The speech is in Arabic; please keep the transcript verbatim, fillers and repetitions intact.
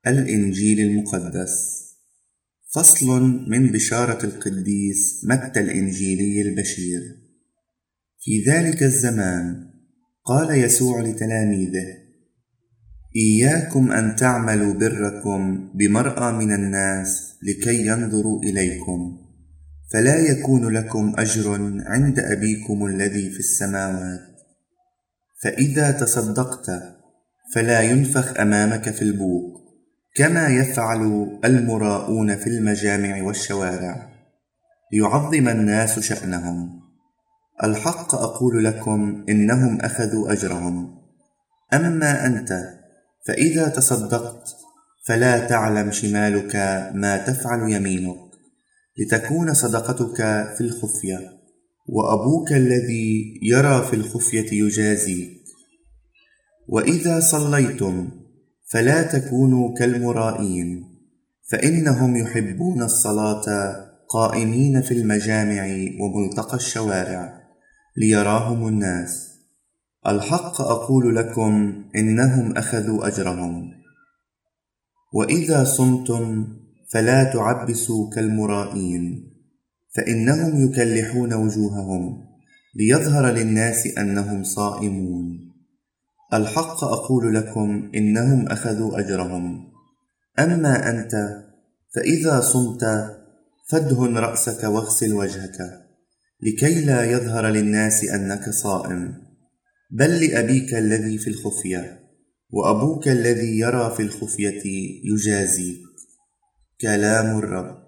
الإنجيل المقدس. فصل من بشارة القديس متى الإنجيلي البشير. في ذلك الزمان قال يسوع لتلاميذه: إياكم أن تعملوا بركم بمرأى من الناس لكي ينظروا إليكم، فلا يكون لكم أجر عند أبيكم الذي في السماوات. فإذا تصدقت فلا ينفخ أمامك في البوق كما يفعل المراؤون في المجامع والشوارع ليعظم الناس شأنهم. الحق أقول لكم إنهم أخذوا أجرهم. أما أنت فإذا تصدقت فلا تعلم شمالك ما تفعل يمينك، لتكون صدقتك في الخفية، وأبوك الذي يرى في الخفية يجازيك. وإذا صليتم فلا تكونوا كالمرائين، فإنهم يحبون الصلاة قائمين في المجامع وملتقى الشوارع ليراهم الناس. الحق أقول لكم إنهم أخذوا أجرهم. وإذا صمتم فلا تعبسوا كالمرائين، فإنهم يكلحون وجوههم ليظهر للناس أنهم صائمون. الحق أقول لكم إنهم أخذوا أجرهم. أما أنت فإذا صمت فادهن رأسك واغسل وجهك، لكي لا يظهر للناس أنك صائم، بل لأبيك الذي في الخفية، وأبوك الذي يرى في الخفية يجازيك. كلام الرب.